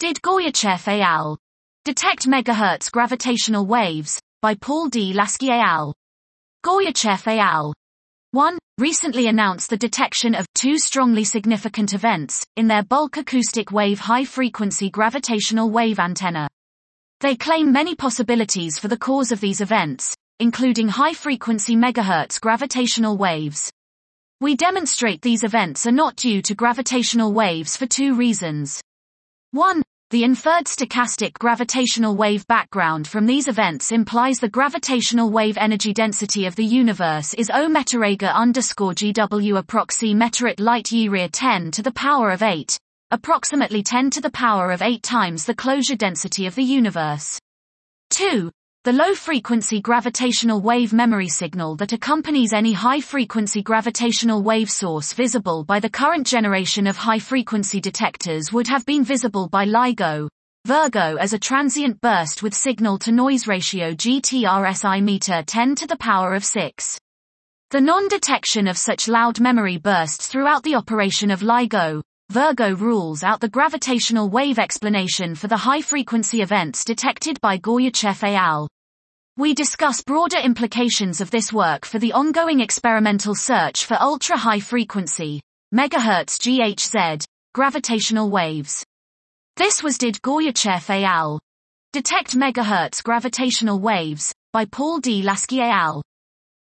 Did Goryachev et al. Detect megahertz gravitational waves, by Paul D. Lasky et al. Goryachev et al. 1. Recently announced the detection of 2 strongly significant events in their bulk acoustic wave high-frequency gravitational wave antenna. They claim many possibilities for the cause of these events, including high-frequency megahertz gravitational waves. We demonstrate these events are not due to gravitational waves for 2 reasons. 1. The inferred stochastic gravitational wave background from these events implies the gravitational wave energy density of the universe is Omega_GW approxi meteorite light year 10 to the power of 8, approximately 10 to the power of 8 times the closure density of the universe. 2. The low-frequency gravitational wave memory signal that accompanies any high-frequency gravitational wave source visible by the current generation of high-frequency detectors would have been visible by LIGO, Virgo as a transient burst with signal-to-noise ratio GTRSI meter 10 to the power of 6. The non-detection of such loud memory bursts throughout the operation of LIGO, Virgo rules out the gravitational wave explanation for the high-frequency events detected by Goryachev et al. We discuss broader implications of this work for the ongoing experimental search for ultra-high frequency, megahertz GHZ, gravitational waves. This was Did Goryachev et al. Detect megahertz gravitational waves, by Paul D. Lasky et al.